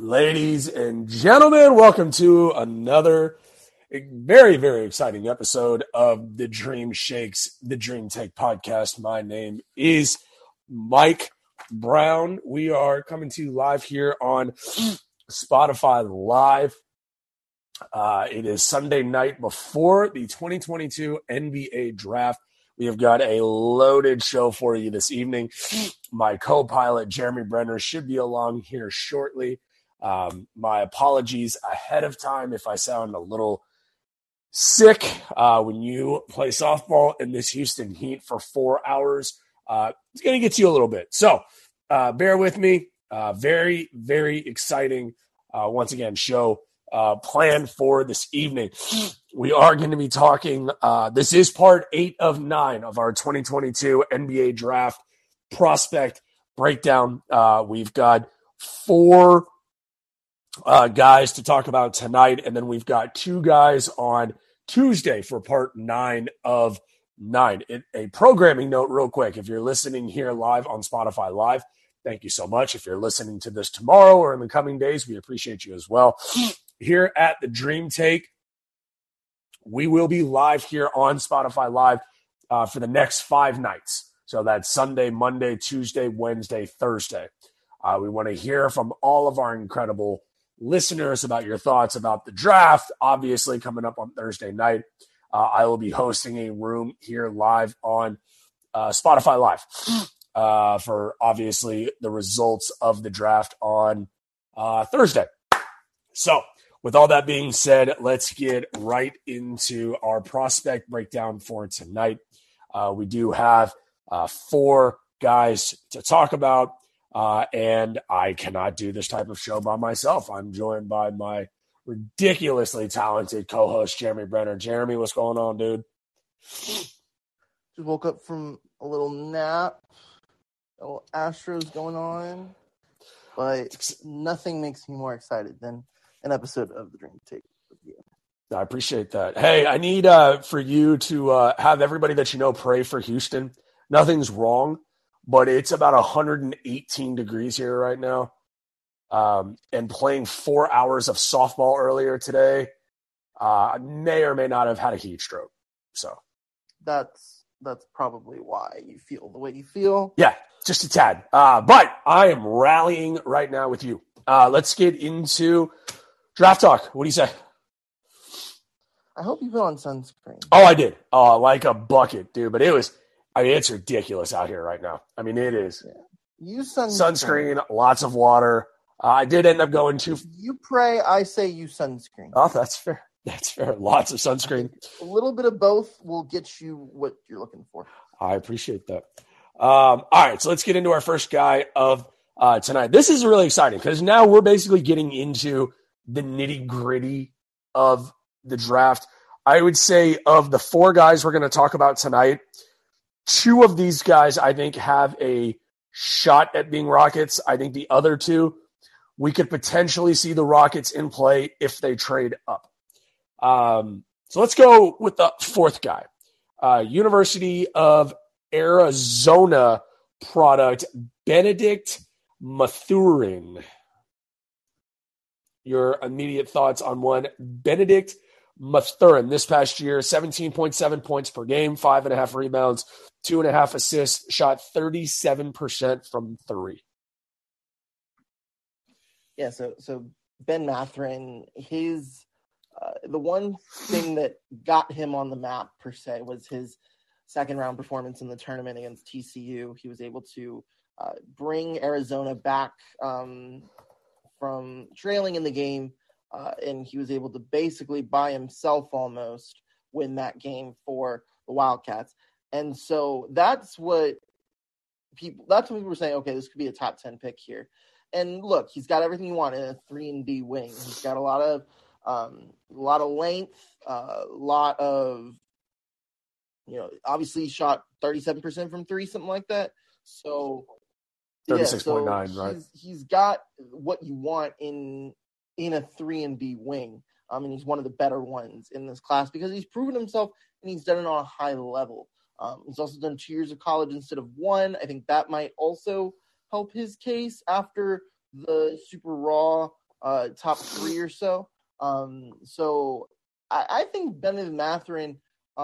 Ladies and gentlemen, welcome to another very, very exciting episode of the Dream Shakes, the Dream Take podcast. My name is Mike Brown. We are coming to you live here on Spotify Live. It is Sunday night before the 2022 NBA Draft. We have got a loaded show for you this evening. My co-pilot, Jeremy Brenner, should be along here shortly. My apologies ahead of time if I sound a little sick. When you play softball in this Houston heat for 4 hours, it's going to get you a little bit. So bear with me. Very, very exciting, once again, show planned for this evening. We are going to be talking, this is part 8 of 9 of our 2022 NBA Draft prospect breakdown. We've got 4 guys to talk about tonight, and then we've got 2 guys on Tuesday for part 9 of 9. A programming note real quick. If you're listening here live on Spotify Live, thank you so much. If you're listening to this tomorrow or in the coming days, we appreciate you as well. Here at the Dream Take, we will be live here on Spotify Live for the next 5 nights. So that's Sunday, Monday, Tuesday, Wednesday, Thursday. We want to hear from all of our incredible listeners about your thoughts about the draft. Obviously, coming up on Thursday night, I will be hosting a room here live on Spotify Live for obviously the results of the draft on Thursday. So with all that being said, let's get right into our prospect breakdown for tonight. We do have 4 guys to talk about. And I cannot do this type of show by myself. I'm joined by my ridiculously talented co-host, Jeremy Brenner. Jeremy, what's going on, dude? Just woke up from a little nap. A little Astros going on. But nothing makes me more excited than an episode of The Dream Take with you. I appreciate that. Hey, I need for you to have everybody that you know pray for Houston. Nothing's wrong, but it's about 118 degrees here right now. And playing 4 hours of softball earlier today, may or may not have had a heat stroke. So that's probably why you feel the way you feel. Yeah, just a tad. But I am rallying right now with you. Let's get into draft talk. What do you say? I hope you put on sunscreen. Oh, I did. Like a bucket, dude. But it's ridiculous out here right now. I mean, it is. Yeah. Use sunscreen. Sunscreen, lots of water. I did end up going to. You pray, I say use sunscreen. Oh, that's fair. That's fair. Lots of sunscreen. A little bit of both will get you what you're looking for. I appreciate that. All right, so let's get into our first guy of tonight. This is really exciting because now we're basically getting into the nitty-gritty of the draft. I would say of the 4 guys we're going to talk about tonight, 2 of these guys I think have a shot at being Rockets. I think the other 2, we could potentially see the Rockets in play if they trade up. So let's go with the 4th guy. University of Arizona product, Benedict Mathurin. Your immediate thoughts on one, Benedict Mathurin. This past year, 17.7 points per game, 5.5 rebounds, 2.5 assists, shot 37% from 3. Yeah, so Ben Mathurin, his the one thing that got him on the map per se was his second round performance in the tournament against TCU. He was able to bring Arizona back from trailing in the game, and he was able to basically by himself almost win that game for the Wildcats. And so that's what people were saying, okay, this could be a top 10 pick here. And look, he's got everything you want in a 3-and-D wing. He's got a lot of length, a lot of, obviously he shot 37% from 3, something like that. So 36.9, right? He's got what you want in a 3-and-D wing. I mean, he's one of the better ones in this class because he's proven himself and he's done it on a high level. He's also done 2 years of college instead of 1. I think that might also help his case after the super raw top 3 or so. So I think Bennedict Mathurin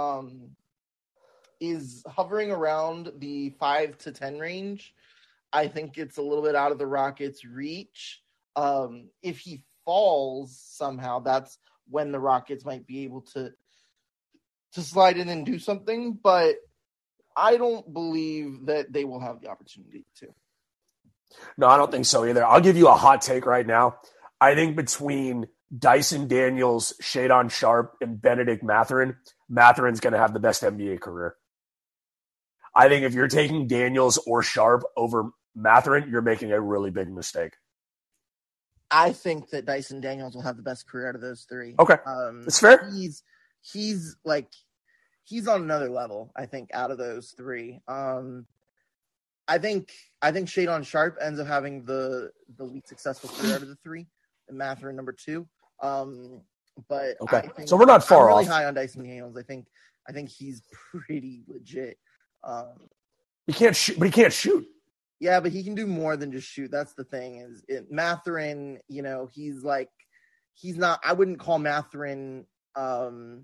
is hovering around the 5 to 10 range. I think it's a little bit out of the Rockets' reach. If he falls somehow, that's when the Rockets might be able to slide in and do something. But I don't believe that they will have the opportunity to. No, I don't think so either. I'll give you a hot take right now. I think between Dyson Daniels, Shadon Sharpe, and Bennedict Mathurin, Mathurin's going to have the best NBA career. I think if you're taking Daniels or Sharpe over Mathurin, you're making a really big mistake. I think that Dyson Daniels will have the best career out of those 3. Okay, that's fair. He's on another level, I think, out of those 3. I think Shadon Sharpe ends up having the least successful career out of the 3, and Mathurin number 2. But okay, so we're not far I'm really off. high on Dyson Daniels. I think he's pretty legit. He can't shoot, but he can't shoot. Yeah, but he can do more than just shoot. That's the thing. Mathurin, he's not. I wouldn't call Mathurin. I'd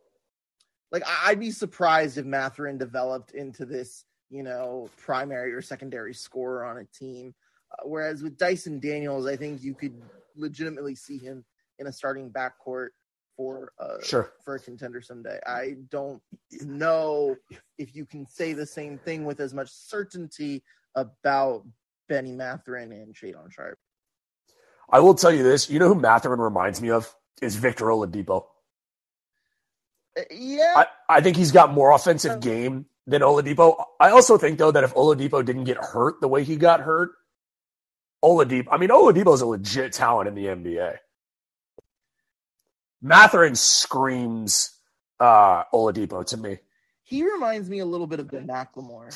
be surprised if Mathurin developed into this, primary or secondary scorer on a team. Whereas with Dyson Daniels, I think you could legitimately see him in a starting backcourt for a contender someday. I don't know if you can say the same thing with as much certainty about Benny Mathurin and Shadon Sharpe. I will tell you this. You know who Mathurin reminds me of? Is Victor Oladipo. Yeah. I think he's got more offensive game than Oladipo. I also think, though, that if Oladipo didn't get hurt the way he got hurt, Oladipo is a legit talent in the NBA. Mathurin screams Oladipo to me. He reminds me a little bit of Ben McLemore.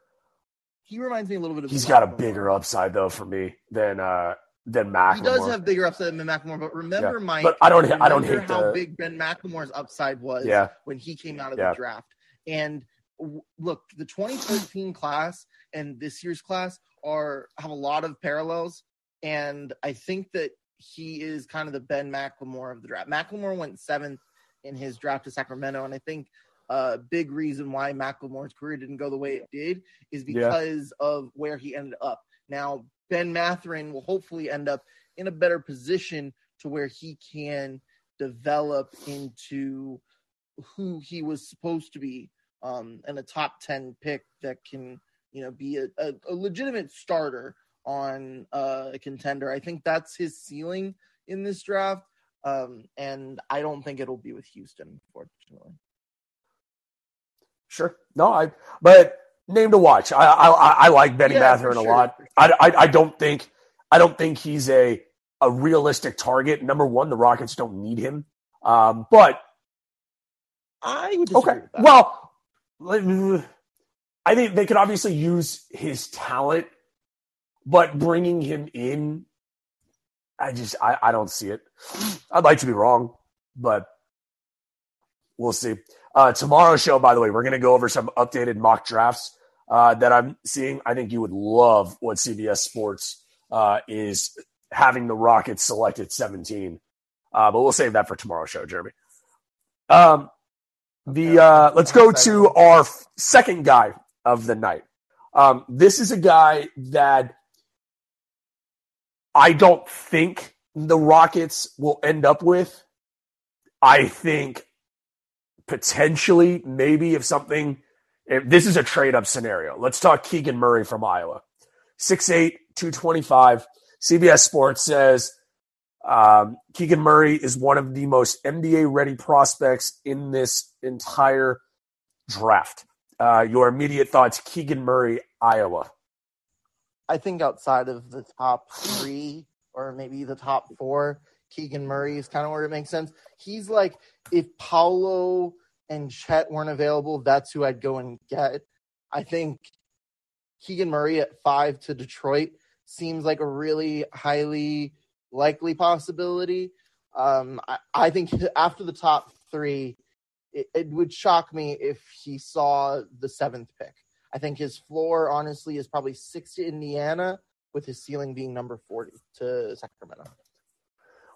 He's got a bigger upside, though, for me than McLemore. He does have bigger upside than McLemore, but remember, Mike. But I don't hate how big Ben McLemore's upside was when he came out of the draft. And look, the 2013 class and this year's class have a lot of parallels, and I think that he is kind of the Ben McLemore of the draft. McLemore went 7th in his draft to Sacramento, and I think a big reason why McLemore's career didn't go the way it did is because of where he ended up. Now, Ben Mathurin will hopefully end up in a better position to where he can develop into who he was supposed to be, and a top 10 pick that can, be a legitimate starter on a contender. I think that's his ceiling in this draft. And I don't think it'll be with Houston, unfortunately. Sure. No, but name to watch. I like Benny Mathurin a lot. I don't think he's a realistic target. Number one, the Rockets don't need him. But I would disagree with that. Well, I think they could obviously use his talent, but bringing him in, I don't see it. I'd like to be wrong, but we'll see. Tomorrow's show, by the way, we're going to go over some updated mock drafts that I'm seeing. I think you would love what CBS Sports is having the Rockets select at 17. But we'll save that for tomorrow's show, Jeremy. Let's go to our second guy of the night. This is a guy that I don't think the Rockets will end up with. I think potentially, maybe if this is a trade-up scenario. Let's talk Keegan Murray from Iowa. 6'8", 225. CBS Sports says Keegan Murray is one of the most NBA-ready prospects in this entire draft. Your immediate thoughts, Keegan Murray, Iowa. I think outside of the top 3 or maybe the top 4, Keegan Murray is kind of where it makes sense. He's like, if Paolo and Chet weren't available, that's who I'd go and get. I think Keegan Murray at 5 to Detroit seems like a really highly likely possibility. I think after the top 3, it would shock me if he saw the 7th pick. I think his floor, honestly, is probably 6 to Indiana, with his ceiling being number 40 to Sacramento.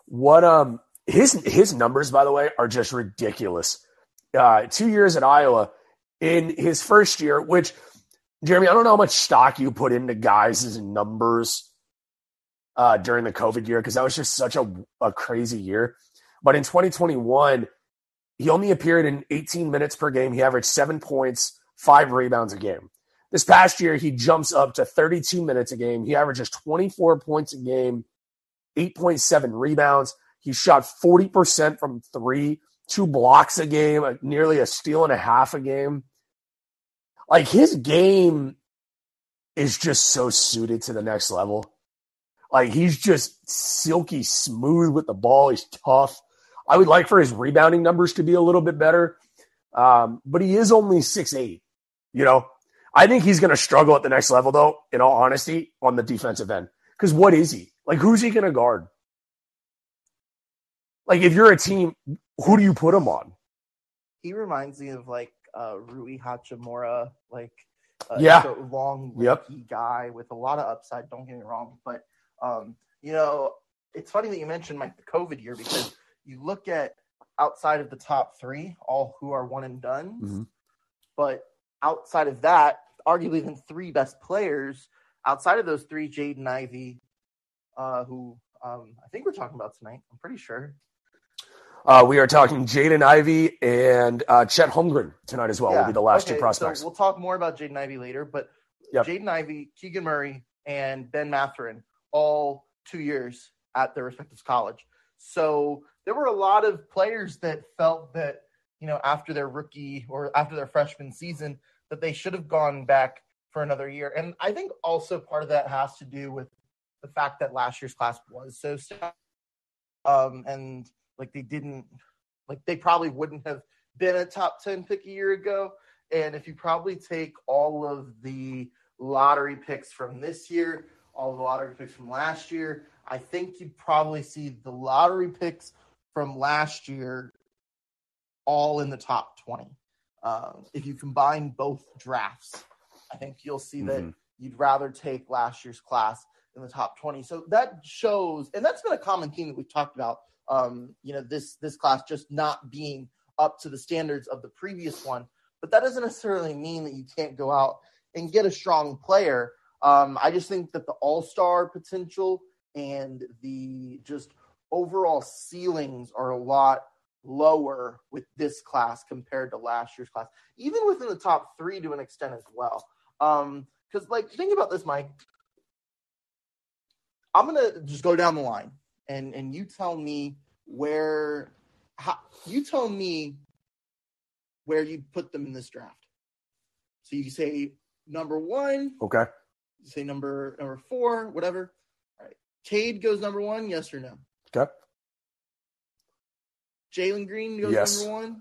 What his numbers, by the way, are just ridiculous. 2 years at Iowa, in his first year, which Jeremy, I don't know how much stock you put into guys' numbers during the COVID year because that was just such a crazy year. But in 2021, he only appeared in 18 minutes per game. He averaged 7 points, 5 rebounds a game. This past year, he jumps up to 32 minutes a game. He averages 24 points a game, 8.7 rebounds. He shot 40% from three, 2 blocks a game, nearly a steal and a half a game. Like, his game is just so suited to the next level. Like, he's just silky smooth with the ball. He's tough. I would like for his rebounding numbers to be a little bit better. But he is only 6'8", you know? I think he's going to struggle at the next level, though, in all honesty, on the defensive end. Because what is he? Like, who's he going to guard? Like, if you're a team, who do you put him on? He reminds me of, like, Rui Hachimura, like, long, lanky guy with a lot of upside, don't get me wrong. But, you know, it's funny that you mentioned, Mike, the COVID year, because you look at outside of the top 3, all who are one and done. Mm-hmm. But outside of that, arguably the 3 best players, outside of those 3, Jaden Ivey, who I think we're talking about tonight. I'm pretty sure. We are talking Jaden Ivey and Chet Holmgren tonight as well. Will be the last 2 prospects. So we'll talk more about Jaden Ivey later, but Jaden Ivey, Keegan Murray, and Ben Mathurin, all 2 years at their respective college. So there were a lot of players that felt that, you know, after their rookie or after their freshman season, that they should have gone back for another year. And I think also part of that has to do with the fact that last year's class was so stacked. And like they probably wouldn't have been a top 10 pick a year ago. And if you probably take all of the lottery picks from this year, all the lottery picks from last year, I think you'd probably see the lottery picks from last year all in the top 20. If you combine both drafts, I think you'll see that you'd rather take last year's class in the top 20. So that shows, and that's been a common theme that we've talked about, you know, this class just not being up to the standards of the previous one. But that doesn't necessarily mean that you can't go out and get a strong player. I just think that the all-star potential and the just overall ceilings are a lot lower with this class compared to last year's class, even within the top 3 to an extent as well. Because, like, think about this, Mike. I'm going to just go down the line, and you tell me where you put them in this draft. So you say number 1. Okay. You say number 4, whatever. All right. Cade goes number 1, yes or no? Okay. Jalen Green goes number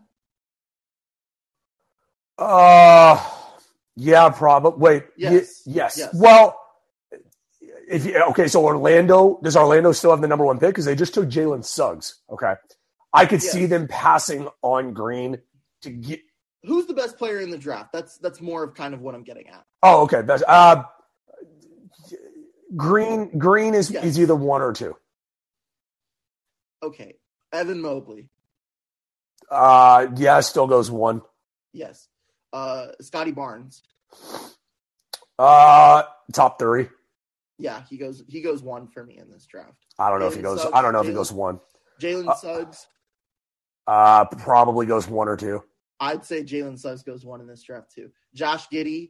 1? Yeah, probably. Wait. Yes. Well, so Orlando, does Orlando still have the number 1 pick? Because they just took Jalen Suggs. Okay. I could see them passing on Green to get. Who's the best player in the draft? That's more of kind of what I'm getting at. Oh, okay. Green is either 1 or 2. Okay. Evan Mobley. Still goes 1. Yes. Scotty Barnes. Top 3. Yeah, he goes 1 for me in this draft. I don't know if he goes. I don't know if he goes 1. Jalen Suggs. Probably goes 1 or 2. I'd say Jalen Suggs goes 1 in this draft too. Josh Giddey.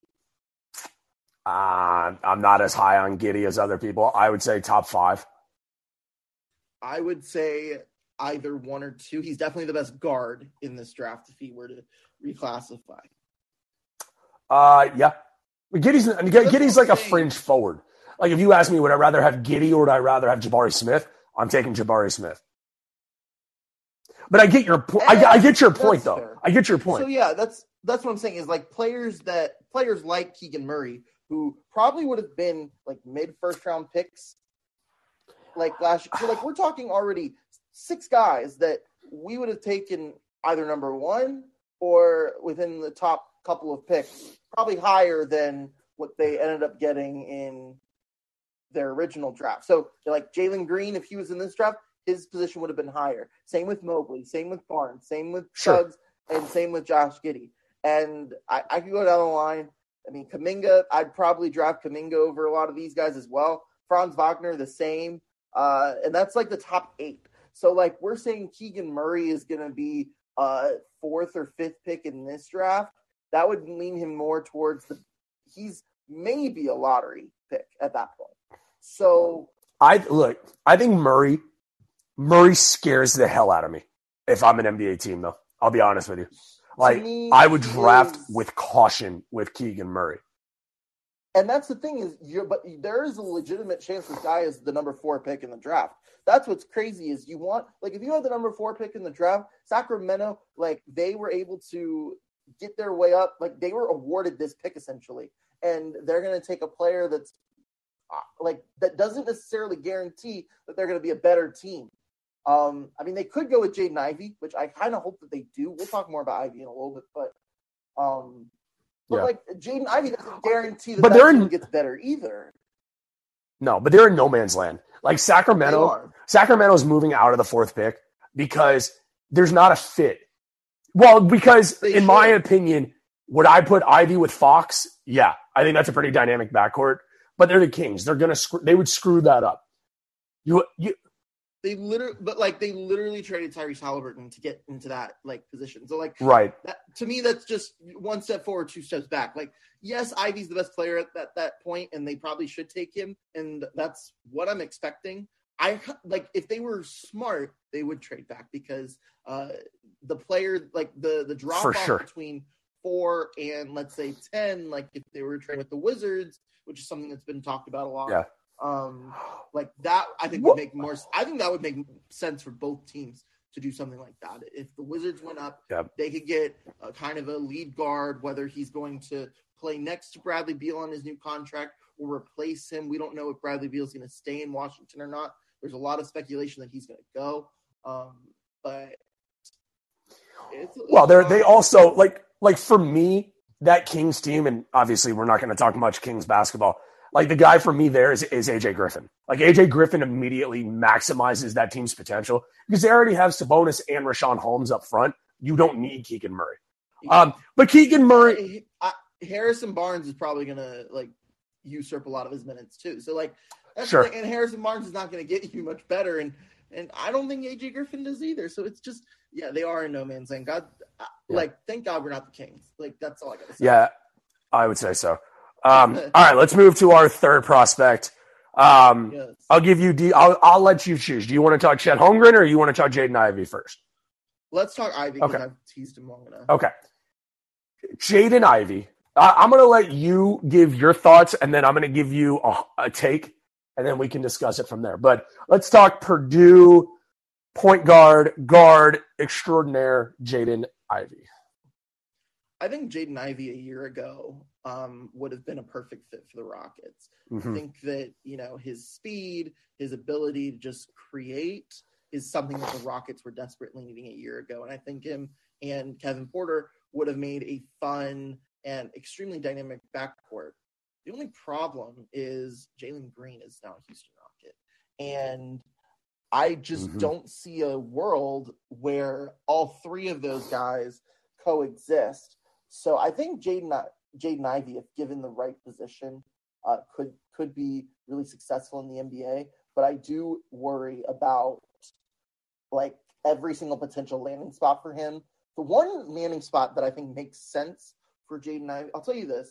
I'm not as high on Giddey as other people. I would say top 5. I would say either 1 or 2. He's definitely the best guard in this draft if he were to reclassify. Yeah. Giddey's like a fringe forward. Like, if you ask me, would I rather have Giddey or would I rather have Jabari Smith? I'm taking Jabari Smith. But I get your point. I get your point, though. Fair. I get your point. So, yeah, that's what I'm saying is, like, players like Keegan Murray, who probably would have been, like, mid-first-round picks, like, last year. So, like, we're talking already 6 guys that we would have taken either number 1 or within the top couple of picks, probably higher than what they ended up getting in their original draft. So, like, Jalen Green, if he was in this draft, his position would have been higher. Same with Mobley, same with Barnes, same with Sure. Suggs, and same with Josh Giddey. And I could go down the line. I mean, Kuminga, I'd probably draft Kuminga over a lot of these guys as well. Franz Wagner, the same. And that's like the top 8. So, like, we're saying Keegan Murray is going to be 4th or 5th pick in this draft. That would lean him more towards he's maybe a lottery pick at that point. So I think Murray scares the hell out of me if I'm an NBA team, though. I'll be honest with you. Like, I would draft with caution with Keegan Murray. And that's the thing but there is a legitimate chance this guy is the number 4 pick in the draft. That's what's crazy is if you have the number 4 pick in the draft, Sacramento, like, they were able to get their way up. Like, they were awarded this pick essentially, and they're going to take a player that's that doesn't necessarily guarantee that they're going to be a better team. I mean, they could go with Jaden Ivey, which I kind of hope that they do. We'll talk more about Ivey in a little bit, but like, Jaden Ivey doesn't guarantee that team gets better either. No, but they're in no man's land. Like, Sacramento's moving out of the 4th pick because there's not a fit. Well, because in my opinion, would I put Ivy with Fox? Yeah, I think that's a pretty dynamic backcourt. But they're the Kings. They would screw that up. They literally traded Tyrese Halliburton to get into that, like, position. So, like, right. To me, that's just one step forward, 2 steps back. Like, yes, Ivy's the best player at that point, and they probably should take him, and that's what I'm expecting. If they were smart, they would trade back because the player, like, the drop off between 4 and, let's say, 10, like, if they were trading with the Wizards, which is something that's been talked about a lot. Yeah. Like, that I think would make more. I think that would make sense for both teams to do something like that. If the Wizards went up, they could get a kind of a lead guard, whether he's going to play next to Bradley Beal on his new contract or replace him. We don't know if Bradley Beal is going to stay in Washington or not. There's a lot of speculation that he's going to go. But they also like for me, that Kings team, and obviously we're not going to talk much Kings basketball. Like, the guy for me there is AJ Griffin. Like, AJ Griffin immediately maximizes that team's potential because they already have Sabonis and Rashawn Holmes up front. You don't need Keegan Murray. But Keegan Murray, Harrison Barnes is probably going to, like, usurp a lot of his minutes too. So, like, that's sure. The thing. And Harrison Barnes is not going to get you much better, and I don't think AJ Griffin does either. So it's just, they are in no man's land. Thank God we're not the Kings. Like, that's all I got to say. Yeah, I would say so. All right, let's move to our 3rd prospect. Yes. I'll give you I'll let you choose. Do you want to talk Chet Holmgren or you want to talk Jaden Ivey first? Let's talk Ivey because I've teased him long enough. Okay. Jaden Ivey. I'm going to let you give your thoughts, and then I'm going to give you a take, and then we can discuss it from there. But let's talk Purdue point guard extraordinaire Jaden Ivey. I think Jaden Ivey a year ago would have been a perfect fit for the Rockets. Mm-hmm. I think that, his speed, his ability to just create is something that the Rockets were desperately needing a year ago. And I think him and Kevin Porter would have made a fun and extremely dynamic backcourt. The only problem is Jalen Green is now a Houston Rocket. And I just don't see a world where all 3 of those guys coexist. So I think Jaden Ivey, if given the right position, could be really successful in the NBA. But I do worry about, like, every single potential landing spot for him. The one landing spot that I think makes sense for Jaden Ivey, I'll tell you this.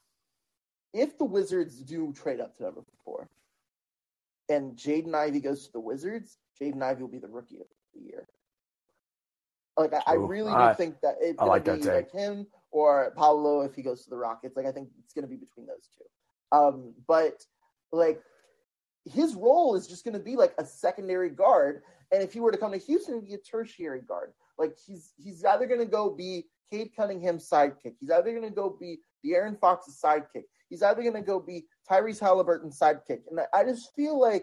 If the Wizards do trade up to number 4 and Jaden Ivey goes to the Wizards, Jaden Ivey will be the rookie of the year. Like, I really do think that it's going to be like him or Paolo if he goes to the Rockets. Like, I think it's going to be between those 2. But, like, his role is just going to be like a secondary guard. And if he were to come to Houston, he'd be a tertiary guard. Like, he's either going to go be Cade Cunningham's sidekick. He's either going to go be De'Aaron Fox's sidekick. He's either going to go be Tyrese Halliburton's sidekick. And I just feel like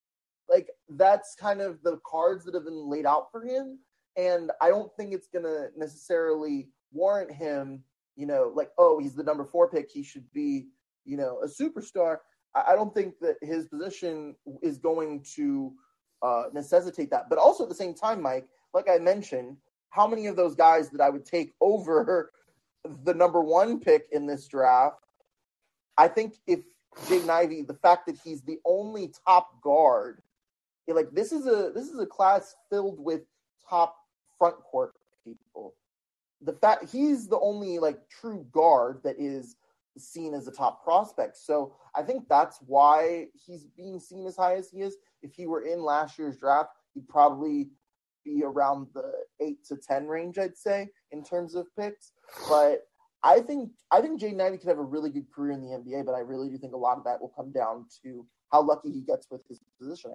that's kind of the cards that have been laid out for him. And I don't think it's going to necessarily warrant him, like, oh, he's the number 4 pick. He should be, a superstar. I don't think that his position is going to necessitate that. But also at the same time, Mike, like I mentioned, how many of those guys that I would take over the number one pick in this draft? I think if Jaden Ivey, the fact that he's the only top guard, like this is a class filled with top front court people. The fact he's the only like true guard that is seen as a top prospect. So I think that's why he's being seen as high as he is. If he were in last year's draft, he'd probably be around the 8 to 10 range, I'd say, in terms of picks. But I think Jaden Ivey could have a really good career in the NBA, but I really do think a lot of that will come down to how lucky he gets with his positioning.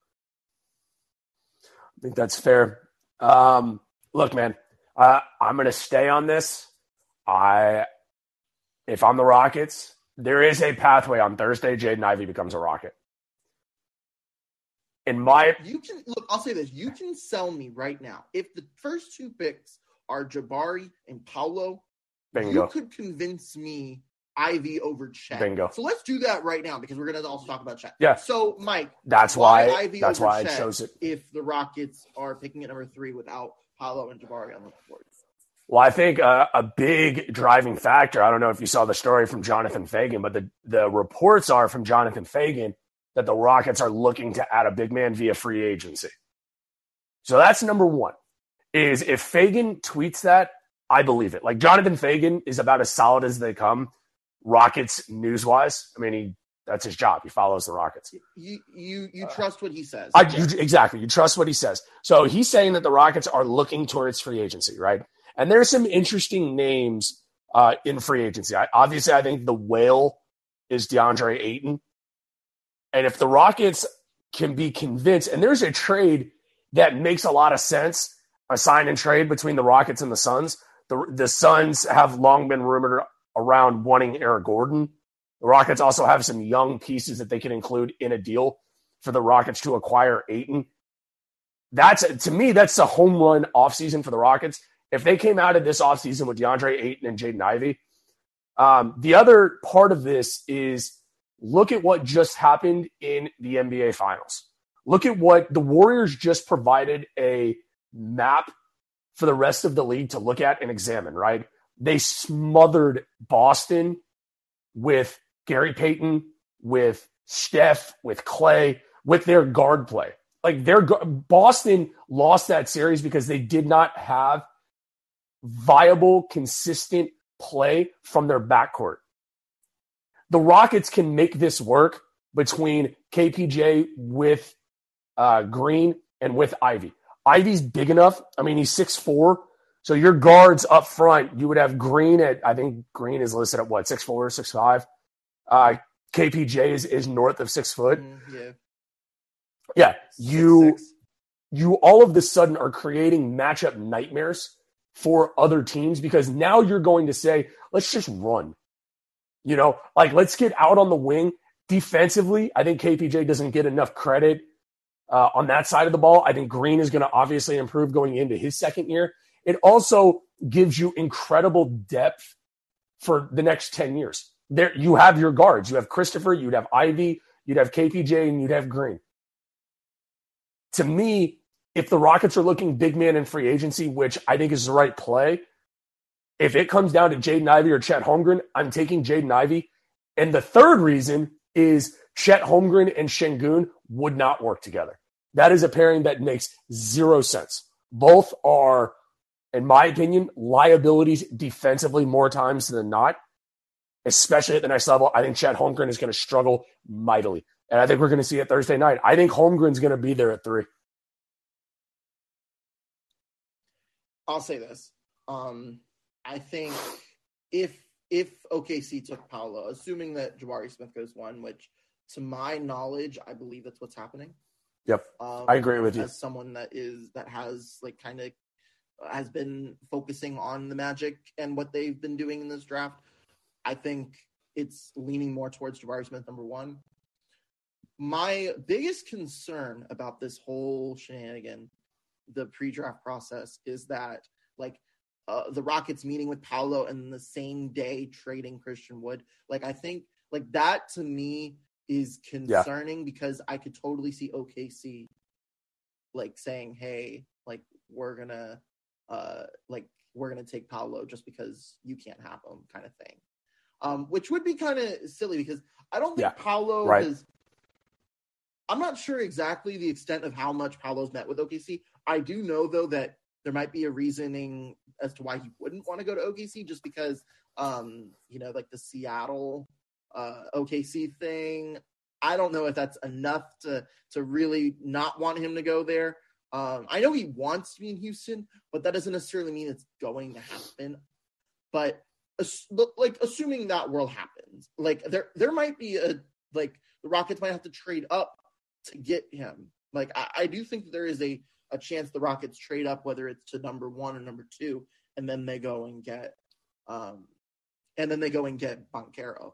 I think that's fair. Look, man, I'm going to stay on this. If I'm the Rockets, there is a pathway on Thursday. Jaden Ivey becomes a Rocket. I'll say this. You can sell me right now. If the first two picks are Jabari and Paolo, bingo. You could convince me Ivy over Chet. Bingo. So let's do that right now because we're going to also talk about Chet. Yeah. So, Mike, that's why Ivy over I Chet chose it. If the Rockets are picking at number 3 without Paolo and Jabari on the board. Well, I think a big driving factor, I don't know if you saw the story from Jonathan Fagan, but the reports are from Jonathan Fagan that the Rockets are looking to add a big man via free agency. So that's number one, is if Fagan tweets that, I believe it. Like, Jonathan Fagan is about as solid as they come, Rockets news-wise. I mean, that's his job. He follows the Rockets. You trust what he says. Exactly. You trust what he says. So he's saying that the Rockets are looking towards free agency, right? And there's some interesting names in free agency. Obviously, I think the whale is DeAndre Ayton. And if the Rockets can be convinced, and there's a trade that makes a lot of sense, a sign and trade between the Rockets and the Suns. The Suns have long been rumored around wanting Eric Gordon. The Rockets also have some young pieces that they can include in a deal for the Rockets to acquire Ayton. To me, that's a home run offseason for the Rockets. If they came out of this offseason with DeAndre Ayton and Jaden Ivey, the other part of this is look at what just happened in the NBA Finals. Look at what the Warriors just provided a map for the rest of the league to look at and examine, right? They smothered Boston with Gary Payton, with Steph, with Clay, with their guard play. Like, Boston lost that series because they did not have viable, consistent play from their backcourt. The Rockets can make this work between KPJ with Green and with Ivy. Ivy's big enough. I mean, he's 6'4". So your guards up front, you would have Green at, I think Green is listed at what, 6'4", 6'5". KPJ is north of 6 foot. Yeah. You all of a sudden are creating matchup nightmares for other teams because now you're going to say, let's just run. You know, like, let's get out on the wing. Defensively, I think KPJ doesn't get enough credit on that side of the ball. I think Green is going to obviously improve going into his second year. It also gives you incredible depth for the next 10 years. There, you have your guards. You have Christopher, you'd have Ivy, you'd have KPJ, and you'd have Green. To me, if the Rockets are looking big man in free agency, which I think is the right play, if it comes down to Jaden Ivey or Chet Holmgren, I'm taking Jaden Ivey. And the third reason is Chet Holmgren and Şengün would not work together. That is a pairing that makes zero sense. Both are, in my opinion, liabilities defensively more times than not, especially at the next level. I think Chet Holmgren is going to struggle mightily. And I think we're going to see it Thursday night. I think Holmgren's going to be there at 3. I'll say this. I think if OKC took Paolo, assuming that Jabari Smith goes 1, which to my knowledge, I believe that's what's happening. Yep. I agree with you. As someone that has like kind of has been focusing on the Magic and what they've been doing in this draft, I think it's leaning more towards Jabari Smith number 1. My biggest concern about this whole shenanigan, the pre-draft process, is that like the Rockets meeting with Paolo and the same day trading Christian Wood. Like, I think like that to me is concerning because I could totally see OKC like saying, hey, like we're gonna take Paolo just because you can't have him, kind of thing. Which would be kind of silly because I don't think Paolo has. I'm not sure exactly the extent of how much Paolo's met with OKC. I do know though that there might be a reasoning as to why he wouldn't want to go to OKC, just because like the Seattle OKC thing. I don't know if that's enough to really not want him to go there. I know he wants to be in Houston, but that doesn't necessarily mean it's going to happen. But assuming that world happens, like there might be the Rockets might have to trade up to get him. Like I do think that there is a chance the Rockets trade up, whether it's to number 1 or number 2, and then they go and get Banchero.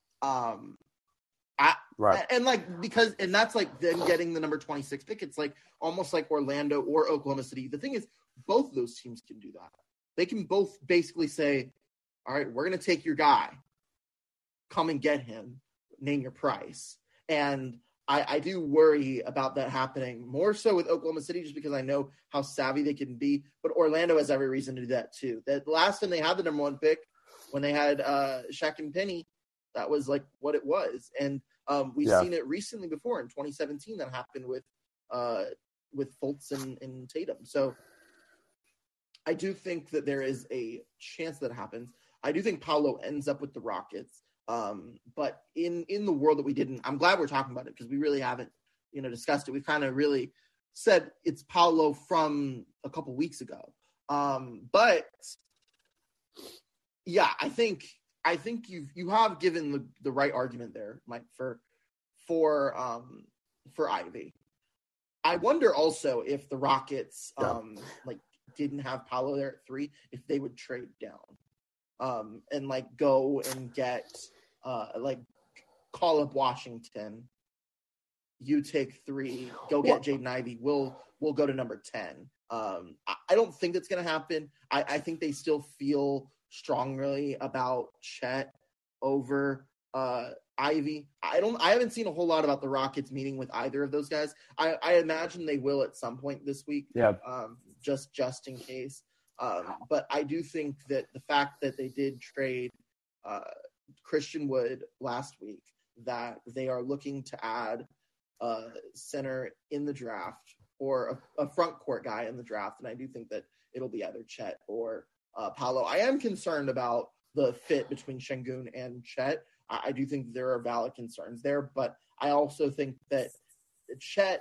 And that's like them getting the number 26 pick. It's like almost like Orlando or Oklahoma City. The thing is, both of those teams can do that. They can both basically say, all right, we're going to take your guy, come and get him, name your price. And I do worry about that happening more so with Oklahoma City, just because I know how savvy they can be. But Orlando has every reason to do that too. That last time they had the number 1 pick, when they had Shaq and Penny, that was like what it was. And we've seen it recently before in 2017 that happened with Fultz and Tatum. So I do think that there is a chance that happens. I do think Paolo ends up with the Rockets. But in the world that we didn't, I'm glad we're talking about it because we really haven't, discussed it. We've kind of really said it's Paolo from a couple weeks ago. But yeah, I think you have given the right argument there, Mike, for Ivy. I wonder also if the Rockets didn't have Paolo there at 3, if they would trade down and go and get call up Washington. You take 3, go get Jaden Ivey. We'll go to number 10. I don't think that's going to happen. I think they still feel strongly about Chet over Ivy. I haven't seen a whole lot about the Rockets meeting with either of those guys. I imagine they will at some point this week. Yeah. Just in case. But I do think that the fact that they did trade Christian Wood last week, that they are looking to add a center in the draft or a front court guy in the draft. And I do think that it'll be either Chet or Paolo. I am concerned about the fit between Şengün and Chet. I do think there are valid concerns there, but I also think that Chet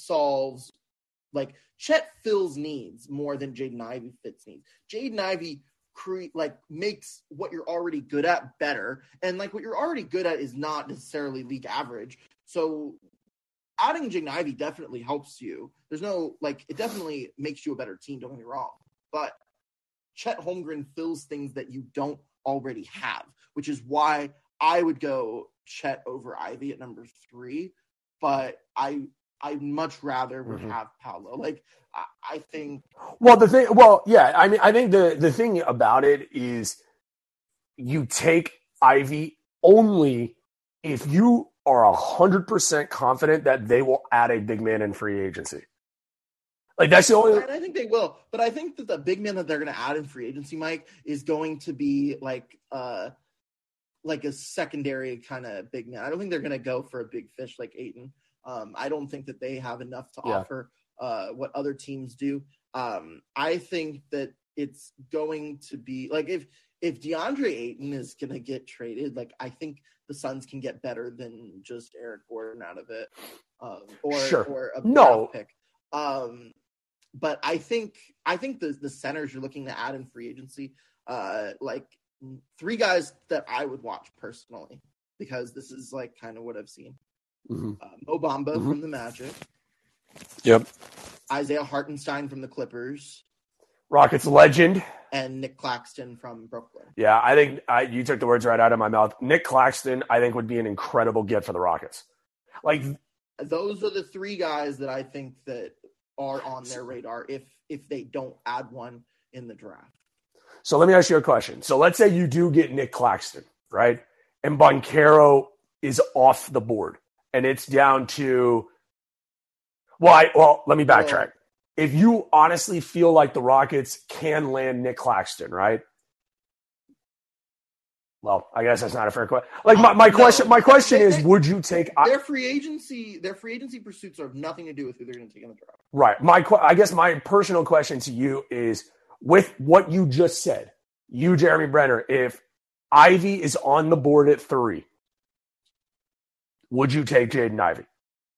Chet fills needs more than Jaden Ivey fits needs. Jaden Ivey makes what you're already good at better, and what you're already good at is not necessarily league average. So adding Jaden Ivey definitely helps you. There's no it definitely makes you a better team. Don't get me wrong, but Chet Holmgren fills things that you don't already have, which is why I would go Chet over Ivy at number 3. But I much rather would have Paolo. I think. Well, I think the thing about it is you take Ivy only if you are 100% confident that they will add a big man in free agency. That's the only. And I think they will, but I think that the big man that they're going to add in free agency, Mike, is going to be a secondary kind of big man. I don't think they're going to go for a big fish like Ayton. I don't think that they have enough to offer what other teams do. I think that it's going to be if DeAndre Ayton is going to get traded, I think the Suns can get better than just Eric Gordon out of it, or a draft pick. But I think the centers you're looking to add in free agency, 3 guys that I would watch personally, because this is kind of what I've seen. Mm-hmm. Mo Bamba from the Magic. Yep. Isaiah Hartenstein from the Clippers. Rockets legend. And Nick Claxton from Brooklyn. Yeah, I think you took the words right out of my mouth. Nick Claxton, I think, would be an incredible get for the Rockets. Those are the 3 guys that I think that are on their radar if they don't add one in the draft. So let me ask you a question. So let's say you do get Nick Claxton, right? And Banchero is off the board. And it's down to Well, let me backtrack. Well, If you honestly feel like the Rockets can land Nick Claxton, right? Well, I guess that's not a fair question. Like my question is, would you take their free agency pursuits have nothing to do with who they're going to take in the draft? Right. I guess my personal question to you is, with what you just said, you, Jeremy Brenner, if Ivy is on the board at 3, would you take Jaden Ivey?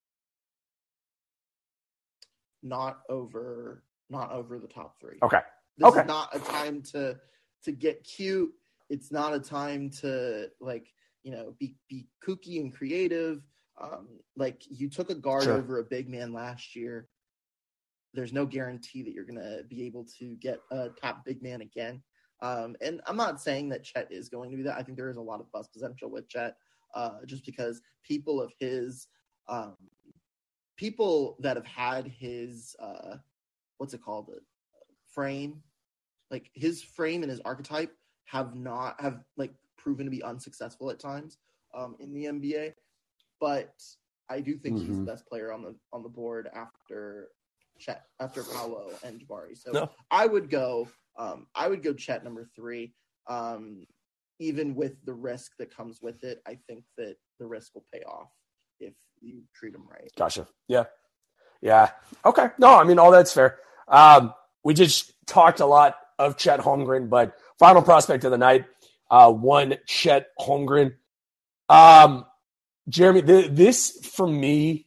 Not over the top 3. Okay. This is not a time to get cute. It's not a time to be kooky and creative. Like you took a guard over a big man last year. There's no guarantee that you're going to be able to get a top big man again. And I'm not saying that Chet is going to be that. I think there is a lot of bust potential with Chet, just because people of his people that have had his frame, like his frame and his archetype have proven to be unsuccessful at times in the NBA. But I do think he's the best player on the board after Chet, after Paolo and Jabari. So I would go Chet number 3. Even with the risk that comes with it, I think that the risk will pay off if you treat him right. Gotcha. Yeah. Okay. No, I mean, all that's fair. We just talked a lot of Chet Holmgren, but final prospect of the night, one Chet Holmgren. Jeremy, this for me,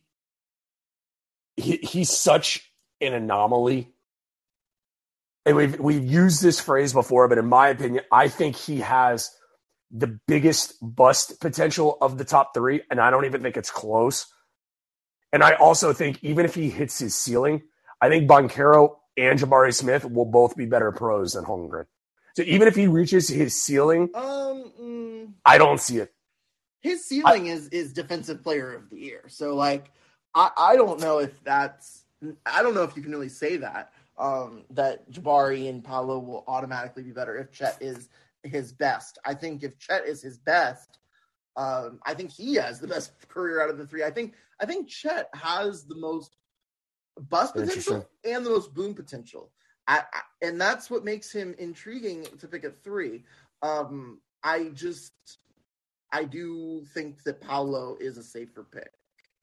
he's such an anomaly. And we've used this phrase before, but in my opinion, I think he has the biggest bust potential of the top 3, and I don't even think it's close. And I also think even if he hits his ceiling, I think Banchero and Jabari Smith will both be better pros than Holmgren. So even if he reaches his ceiling, I don't see it. His ceiling is Defensive Player of the Year. So, I don't know if I don't know if you can really say that, that Jabari and Paolo will automatically be better if Chet is his best. I think if Chet is his best, I think he has the best career out of the 3. I think Chet has the most bust potential and the most boom potential. And that's what makes him intriguing to pick at 3. I do think that Paolo is a safer pick.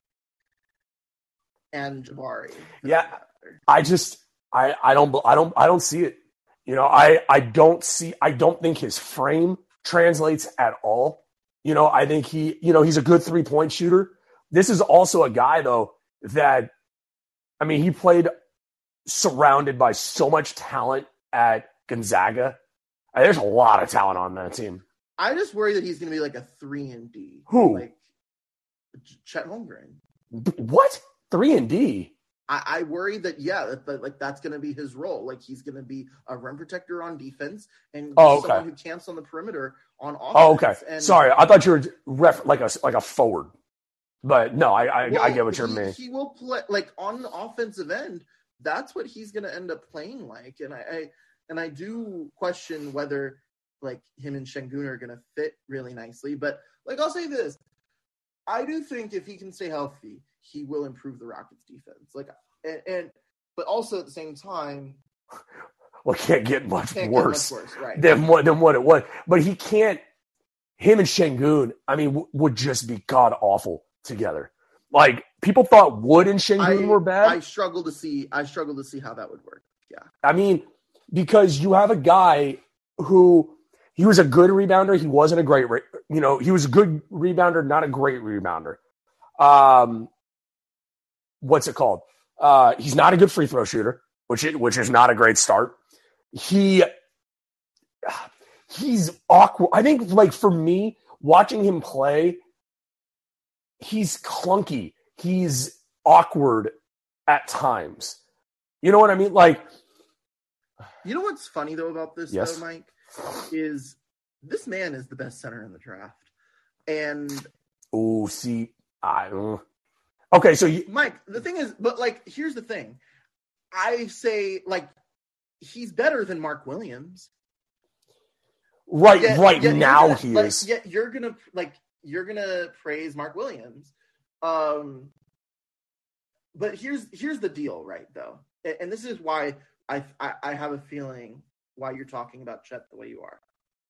And Jabari. Yeah. I don't see it. I don't think his frame translates at all. I think he's a good 3-point shooter. This is also a guy though that, I mean, he played surrounded by so much talent at Gonzaga. There's a lot of talent on that team. I just worry that he's going to be like a 3-and-D. Who? Like Chet Holmgren. What? 3-and-D? I worry that, that's going to be his role. Like, he's going to be a rim protector on defense and someone who camps on the perimeter on offense. Oh, okay. And sorry, I thought you were like a forward. But no, I get what you're meaning. He will play, like, on the offensive end, that's what he's going to end up playing like. And I do question whether, like, him and Şengün are going to fit really nicely. But, like, I'll say this. I do think if he can stay healthy, he will improve the Rockets defense. Like, but also at the same time, well, can't get much worse right, than what it was. But he can't. Him and Şengün, I mean, would just be god awful together. Like, people thought Wood and Şengün were bad. I struggle to see how that would work. Yeah, I mean, because you have a guy who. He was a good rebounder. He wasn't a great, he was a good rebounder, not a great rebounder. What's it called? He's not a good free throw shooter, which is not a great start. He's awkward. I think, like, for me, watching him play, he's clunky. He's awkward at times. You know what I mean? Like, you know what's funny though about this, yes? Though, Mike? Is this man is the best center in the draft. And okay, so Mike, the thing is, but like, here's the thing. I say, like, he's better than Mark Williams. Right now he is. Yet you're gonna praise Mark Williams. But here's the deal, right? Though, and this is why I have a feeling why you're talking about Chet the way you are,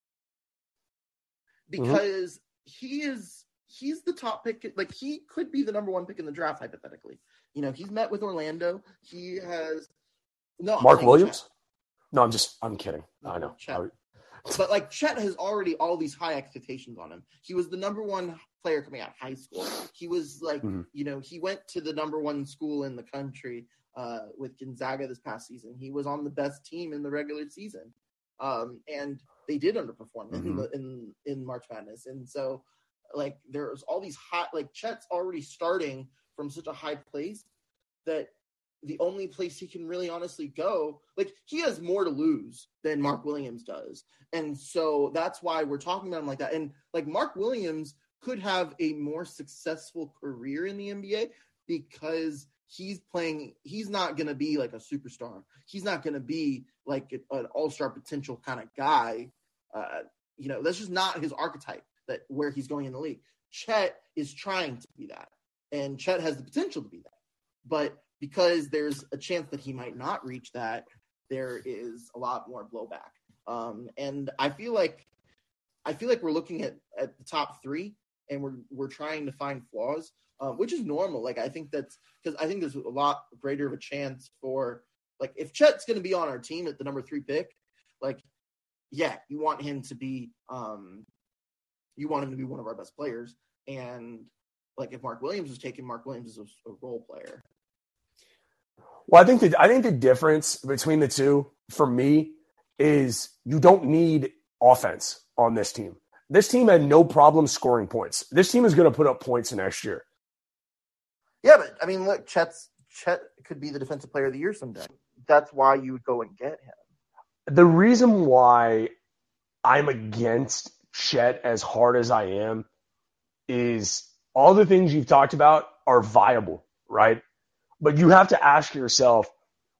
because he's the top pick. Like, he could be the number one pick in the draft hypothetically. He's met with Orlando. He has Mark Williams. Chet. No, I'm kidding. I know. But like, Chet has already all these high expectations on him. He was the number one player coming out of high school. He was like, he went to the number one school in the country with Gonzaga this past season. He was on the best team in the regular season. And they did underperform in March Madness. And so, like, there's all these like, Chet's already starting from such a high place that the only place he can really honestly go, like, he has more to lose than Mark Williams does. And so that's why we're talking about him like that. And like, Mark Williams could have a more successful career in the NBA because he's not going to be like a superstar. He's not going to be like an all-star potential kind of guy. That's just not his archetype, that where he's going in the league. Chet is trying to be that, and Chet has the potential to be that. But because there's a chance that he might not reach that, there is a lot more blowback. And I feel like we're looking at the top three, and we're trying to find flaws, which is normal. Like, I think that's because I think there's a lot greater of a chance for, like, if Chet's going to be on our team at the number 3 pick, like, yeah, you want him to be one of our best players. And like, if Mark Williams is taken, Mark Williams is a role player. Well, I think the difference between the two for me is you don't need offense on this team. This team had no problem scoring points. This team is going to put up points next year. Yeah, but I mean, look, Chet could be the defensive player of the year someday. That's why you would go and get him. The reason why I'm against Chet as hard as I am is all the things you've talked about are viable, right? But you have to ask yourself,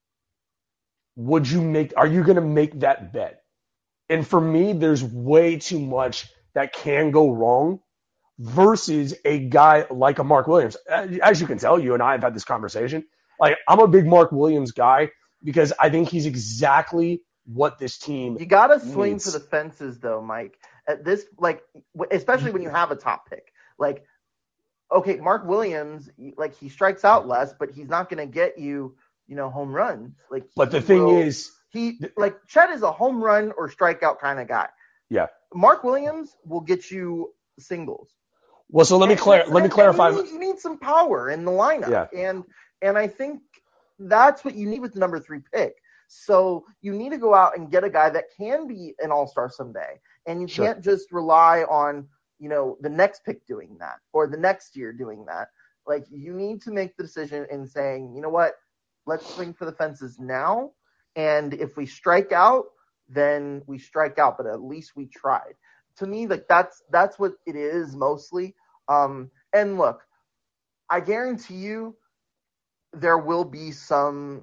are you going to make that bet? And for me, there's way too much that can go wrong versus a guy like a Mark Williams. As you can tell, you and I have had this conversation. Like, I'm a big Mark Williams guy because I think he's exactly what this team You got to swing for the fences, though, Mike. At this, like, especially when you have a top pick. Like, okay, Mark Williams, like, he strikes out less, but he's not going to get you, home runs. Like, but the thing is, Chet is a home run or strikeout kind of guy. Yeah. Mark Williams will get you singles. Well, so let me clarify. You need some power in the lineup. Yeah. And I think that's what you need with the number 3 pick. So you need to go out and get a guy that can be an all-star someday. And you can't just rely on, the next pick doing that or the next year doing that. Like, you need to make the decision in saying, you know what, let's swing for the fences now. And if we strike out, then we strike out, but at least we tried. To me, like, that's what it is mostly. And look, I guarantee you there will be some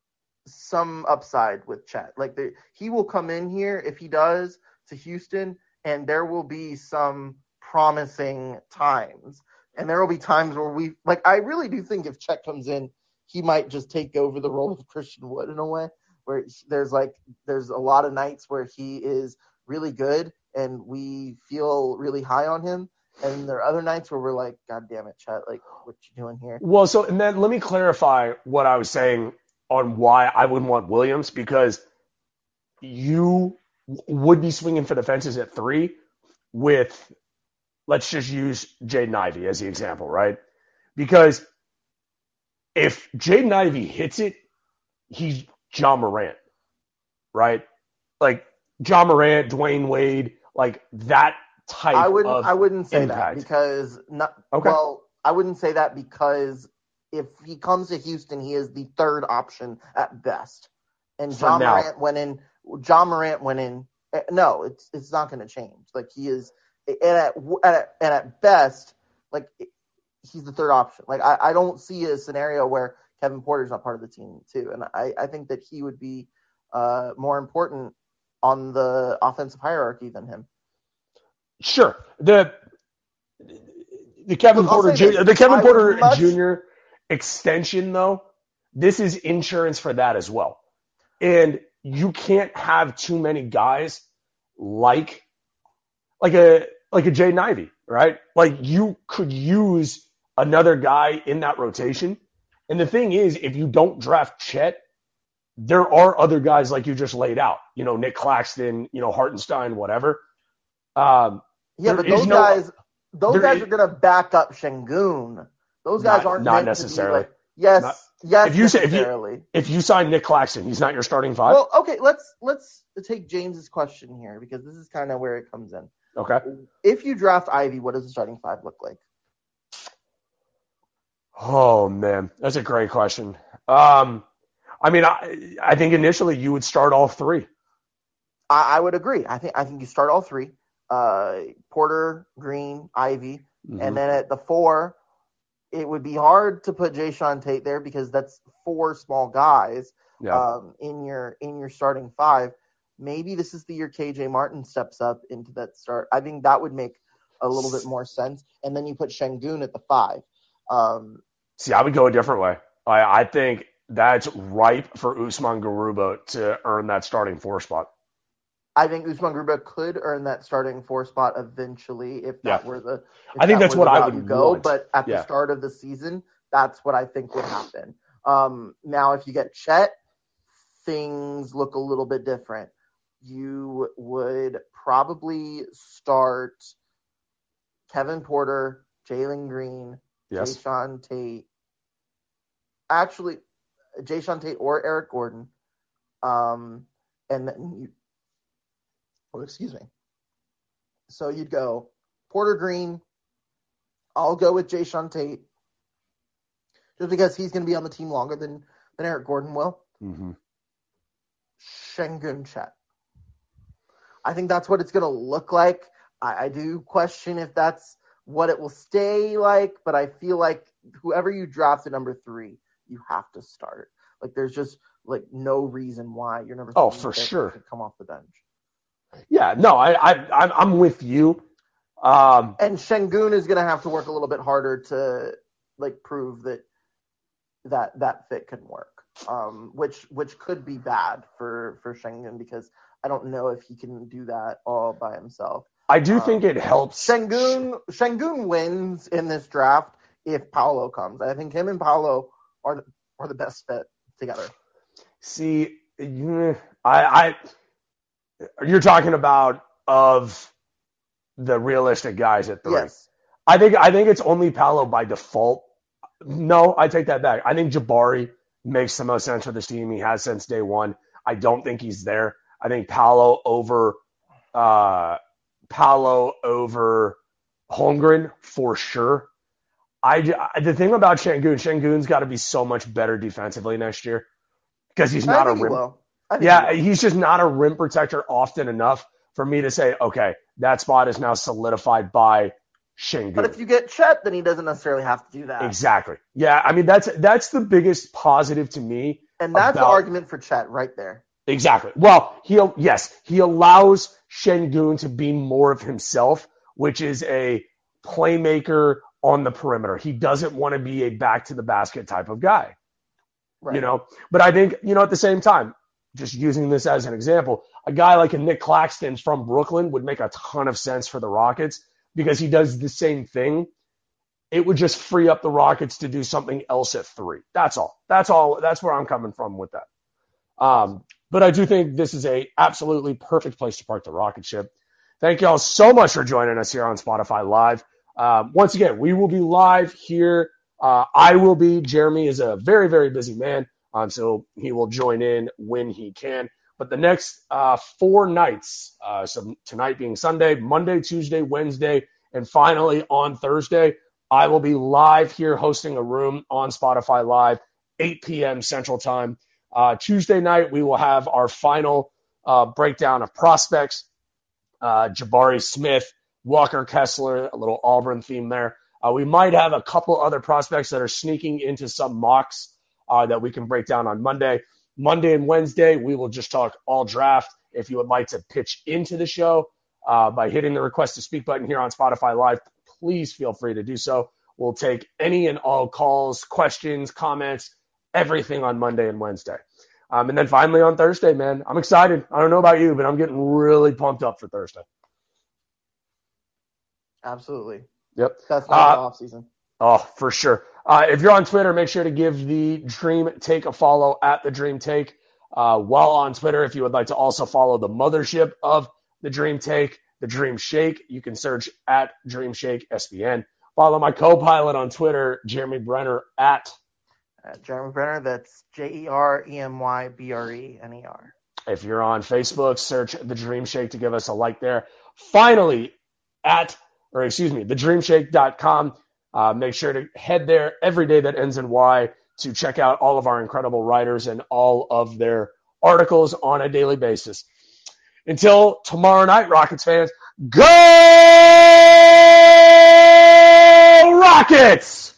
upside with Chet. Like, he will come in here, if he does, to Houston, and there will be some promising times. And there will be times where I really do think if Chet comes in, he might just take over the role of Christian Wood in a way, where there's a lot of nights where he is really good and we feel really high on him. And there are other nights where we're like, God damn it, Chet, like, what you doing here? Well, and then let me clarify what I was saying on why I wouldn't want Williams, because you would be swinging for the fences at 3 with, let's just use Jaden Ivey as the example, right? Because if Jaden Ivey hits it, he's John Morant, right? Like, John Morant, Dwayne Wade, like that type I wouldn't say impact. That because I wouldn't say that because if he comes to Houston, he is the 3rd option at best. And John Morant went in. No, it's not going to change. Like, he is, and at best, like, he's the 3rd option. Like, I don't see a scenario where Kevin Porter's not part of the team too. And I think that he would be more important on the offensive hierarchy than him. Sure. The Kevin Porter Jr. extension, though, this is insurance for that as well. And you can't have too many guys like a Jaden Ivey, right? Like you could use another guy in that rotation. And the thing is, if you don't draft Chet, there are other guys like you just laid out. Nick Claxton, Hartenstein, whatever. Yeah, but those guys are going to back up Şengün. Those guys aren't not meant necessarily. To be yes. If you sign Nick Claxton, he's not your starting five. Well, okay, let's take James's question here because this is kind of where it comes in. Okay. If you draft Ivy, what does the starting five look like? Oh man, that's a great question. I think initially you would start all three. I would agree. I think you start all three. Porter, Green, Ivy, and then at the 4, it would be hard to put Jae'Sean Tate there because that's 4 small guys in your starting 5. Maybe this is the year KJ Martin steps up into that start. I think that would make a little bit more sense. And then you put Şengün at the 5. See, I would go a different way. I think that's ripe for Usman Garuba to earn that starting 4 spot. I think Usman Garuba could earn that starting 4 spot eventually if that were the. I think that's what I would go. want. But at the start of the season, that's what I think would happen. Now, if you get Chet, things look a little bit different. You would probably start Kevin Porter, Jalen Green, Jae'Sean Tate. Actually, Jae'Sean Tate or Eric Gordon. And then excuse me. So you'd go Porter Green. I'll go with Jae'Sean Tate. Just because he's going to be on the team longer than Eric Gordon will. Mm-hmm. Şengün Chet. I think that's what it's going to look like. I do question if that's what it will stay like, but I feel like whoever you draft at number 3, you have to start. Like there's just like no reason why your number 3 for sure should come off the bench. Yeah, no, I'm with you. And Şengün is going to have to work a little bit harder to like prove that fit can work. Which could be bad for Şengün because I don't know if he can do that all by himself. I do think it helps. Şengün wins in this draft if Paolo comes. I think him and Paolo are the best fit together. See, you're talking about of the realistic guys at 3. Yes. I think it's only Paolo by default. No, I take that back. I think Jabari makes the most sense for this team. He has since day one. I don't think he's there. I think Paolo over Holmgren for sure. The thing about Şengün's got to be so much better defensively next year because he's not a rim. He's just not a rim protector often enough for me to say, okay, that spot is now solidified by Şengün. But if you get Chet, then he doesn't necessarily have to do that. Exactly. Yeah, I mean that's the biggest positive to me. And that's the argument for Chet right there. Exactly. Well, he allows Şengün to be more of himself, which is a playmaker on the perimeter. He doesn't want to be a back to the basket type of guy. Right. But I think, at the same time, just using this as an example, a guy like a Nick Claxton from Brooklyn would make a ton of sense for the Rockets because he does the same thing. It would just free up the Rockets to do something else at 3. That's all. That's where I'm coming from with that. But I do think this is a absolutely perfect place to park the rocket ship. Thank you all so much for joining us here on Spotify Live. Once again, we will be live here. I will be. Jeremy is a very, very busy man, so he will join in when he can. But the next 4 nights, so tonight being Sunday, Monday, Tuesday, Wednesday, and finally on Thursday, I will be live here hosting a room on Spotify Live, 8 p.m. Central Time. Tuesday night, we will have our final breakdown of prospects. Jabari Smith, Walker Kessler, a little Auburn theme there. We might have a couple other prospects that are sneaking into some mocks that we can break down on Monday. Monday and Wednesday, we will just talk all draft. If you would like to pitch into the show by hitting the request to speak button here on Spotify Live, please feel free to do so. We'll take any and all calls, questions, comments, everything on Monday and Wednesday. And then finally on Thursday, man, I'm excited. I don't know about you, but I'm getting really pumped up for Thursday. Absolutely. Yep. That's not the off season. Oh, for sure. If you're on Twitter, make sure to give the Dream Take a follow at the Dream Take. While on Twitter, if you would like to also follow the mothership of the Dream Take, the Dream Shake, you can search at Dream Shake SBN. Follow my co-pilot on Twitter, Jeremy Brenner, at Jeremy Brenner. That's JeremyBrenner. If you're on Facebook, search the Dream Shake to give us a like there. Finally, thedreamshake.com. Make sure to head there every day that ends in Y to check out all of our incredible writers and all of their articles on a daily basis. Until tomorrow night, Rockets fans, go Rockets!